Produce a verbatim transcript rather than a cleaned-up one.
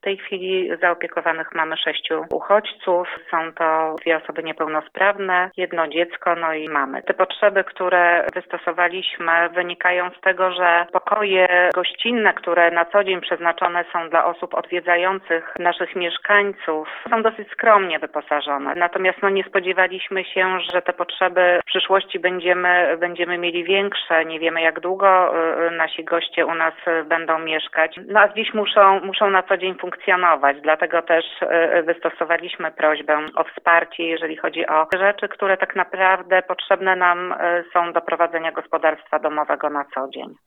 tej chwili zaopiekowanych mamy sześciu uchodźców. Są to dwie osoby niepełnosprawne, jedno dziecko, no i mamy. Te potrzeby, które wystosowaliśmy, wynikają z tego, że pokoje gościnne, które na co dzień przeznaczone są dla osób odwiedzających naszych mieszkańców, są dosyć skromnie wyposażone. Natomiast no, nie spodziewaliśmy się, że te potrzeby w przyszłości będziemy, będziemy mieli większe. Nie wiemy, jak długo y, nasi goście u nas y, będą mieszkać. No a gdzieś muszą, muszą na co dzień funkcjonować. Dlatego też y, wystosowaliśmy prośbę o wsparcie, jeżeli chodzi o rzeczy, które tak naprawdę potrzebne nam y, są do prowadzenia gospodarstwa domowego na co dzień.